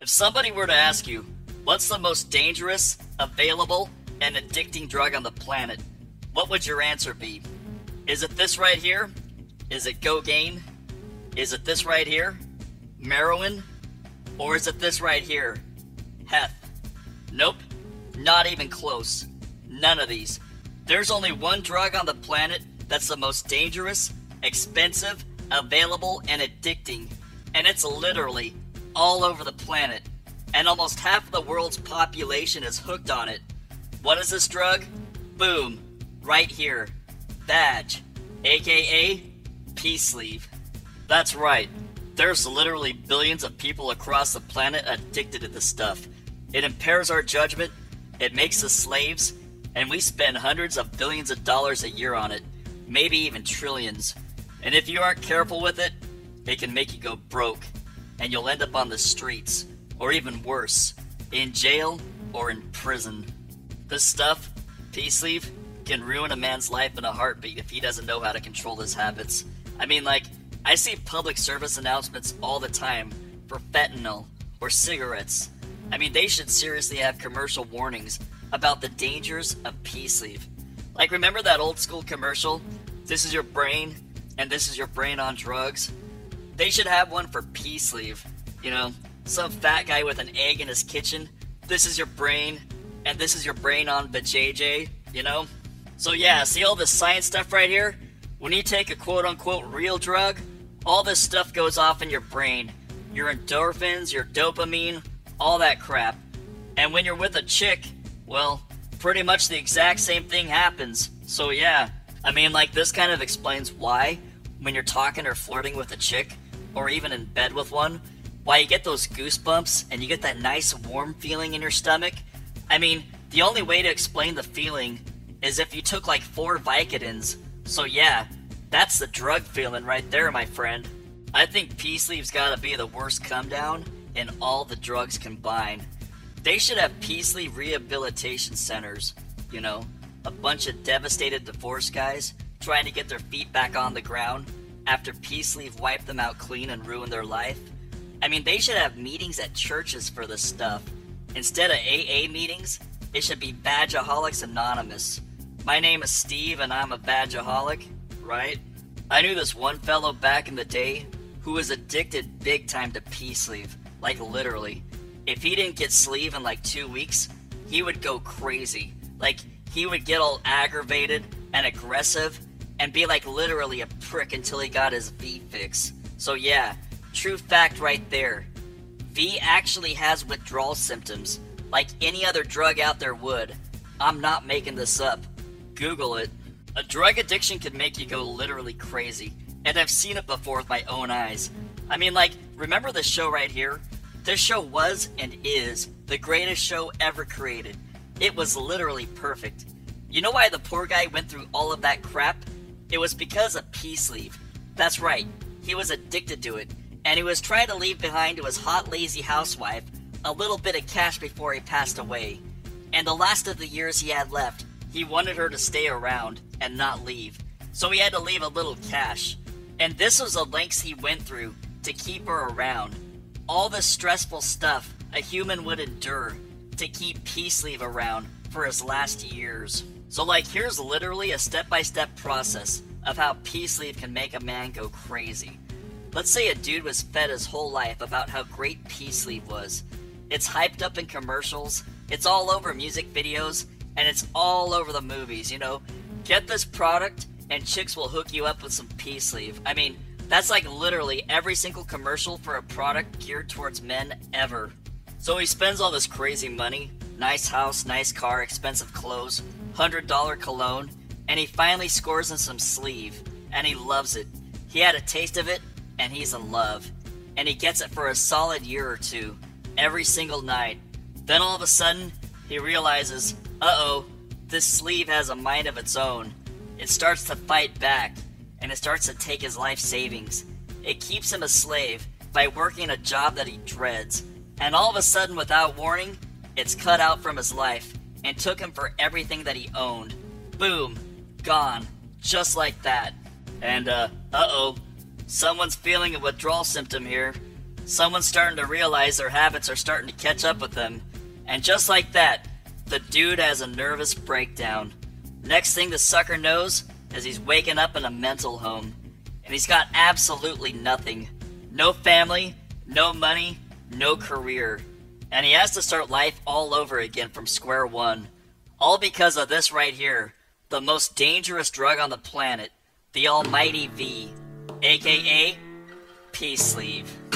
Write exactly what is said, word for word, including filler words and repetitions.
If somebody were to ask you, what's the most dangerous, available, and addicting drug on the planet, what would your answer be? Is it this right here? Is it cocaine? Is it this right here? Heroin? Or is it this right here? Heth? Nope. Not even close. None of these. There's only one drug on the planet that's the most dangerous, expensive, available, and addicting. And it's literally all over the planet. And almost half of the world's population is hooked on it. What is this drug? Boom. Right here. Badge. A K A Peace Sleeve. That's right. There's literally billions of people across the planet addicted to this stuff. It impairs our judgment, it makes us slaves, and we spend hundreds of billions of dollars a year on it, maybe even trillions. And if you aren't careful with it, it can make you go broke, and you'll end up on the streets, or even worse, in jail or in prison. This stuff, Peace Sleeve, can ruin a man's life in a heartbeat if he doesn't know how to control his habits. I mean, like, I see public service announcements all the time for fentanyl or cigarettes. I mean, they should seriously have commercial warnings about the dangers of Peace Sleeve. Like, remember that old school commercial? This is your brain, and this is your brain on drugs? They should have one for Peace Sleeve. You know, some fat guy with an egg in his kitchen. This is your brain, and this is your brain on the J J, you know? So yeah, see all this science stuff right here? When you take a quote-unquote real drug, all this stuff goes off in your brain. Your endorphins, your dopamine, all that crap. And when you're with a chick, well, pretty much the exact same thing happens. So yeah, I mean, like, this kind of explains why, when you're talking or flirting with a chick, or even in bed with one, why you get those goosebumps and you get that nice warm feeling in your stomach. I mean, the only way to explain the feeling is if you took like four Vicodins. So yeah, that's the drug feeling right there, my friend. I think Peace Sleeve's gotta be the worst come down in all the drugs combined. They should have Peace Sleeve rehabilitation centers, you know, a bunch of devastated divorce guys trying to get their feet back on the ground after Peace Sleeve wiped them out clean and ruined their life. I mean, they should have meetings at churches for this stuff. Instead of A A meetings, it should be Badgeaholics Anonymous. My name is Steve and I'm a Badgeaholic, right? I knew this one fellow back in the day who was addicted big time to Peace Sleeve, like literally. If he didn't get sleeve in like two weeks, he would go crazy. Like, he would get all aggravated and aggressive and be like literally a prick until he got his V fix. So yeah, true fact right there. V actually has withdrawal symptoms, like any other drug out there would. I'm not making this up. Google it. A drug addiction can make you go literally crazy, and I've seen it before with my own eyes. I mean, like, remember this show right here? This show was and is the greatest show ever created. It was literally perfect. You know why the poor guy went through all of that crap? It was because of Peace Sleeve. That's right, he was addicted to it, and he was trying to leave behind to his hot, lazy housewife a little bit of cash before he passed away. And the last of the years he had left, he wanted her to stay around and not leave. So he had to leave a little cash. And this was the lengths he went through to keep her around. All the stressful stuff a human would endure to keep Peace Sleeve around for his last years. So like, here's literally a step-by-step process of how Peace Sleeve can make a man go crazy. Let's say a dude was fed his whole life about how great Peace Sleeve was. It's hyped up in commercials, it's all over music videos, and it's all over the movies, you know? Get this product, and chicks will hook you up with some Peace Sleeve. I mean, that's like literally every single commercial for a product geared towards men ever. So he spends all this crazy money, nice house, nice car, expensive clothes, one hundred dollar cologne, and he finally scores in some sleeve, and he loves it. He had a taste of it, and he's in love. And he gets it for a solid year or two, every single night. Then all of a sudden, he realizes, uh-oh, this sleeve has a mind of its own. It starts to fight back, and it starts to take his life savings. It keeps him a slave by working a job that he dreads. And all of a sudden, without warning, it's cut out from his life and took him for everything that he owned. Boom, gone, just like that. And, uh, uh-oh, someone's feeling a withdrawal symptom here. someone's starting to realize their habits are starting to catch up with them. And just like that, the dude has a nervous breakdown. Next thing the sucker knows is he's waking up in a mental home. And he's got absolutely nothing. No family, no money, no career. And he has to start life all over again from square one. All because of this right here. The most dangerous drug on the planet. The almighty V. A K A Peace Sleeve.